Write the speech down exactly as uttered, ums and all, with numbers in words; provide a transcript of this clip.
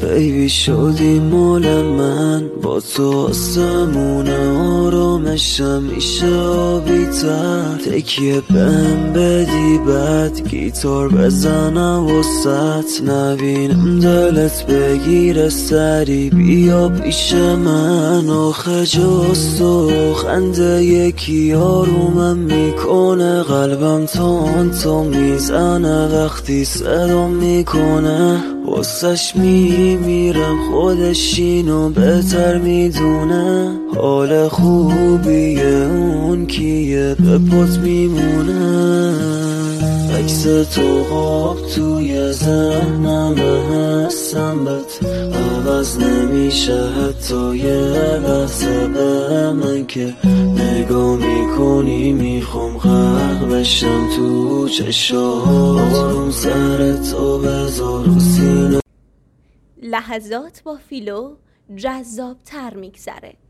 بیبی شدی مال من، با تو آسمون آرامشم میشه آبی تر. تکیه بهم بدی بعد گیتار بزنم وسط، نبینم دلت بگیره سری بیا پیش من. آخه جز تو خنده یکی آرومم میکنه، قلبم تون تو میزنه وقتی صدام میکنه. واسش میمیرم خودش اینو بهتر میدونه، حال خوبیه اون کیه به پات میمونه. عکس تو خواب توی ذهنم هستم بد عوض نمیشه حتی یه لحظه به من که نگاه میکنی. میخوام غرق بشم تو چشات، آروم سر تو بذار و سینه. لحظات با فیلو جذاب تر میگذره.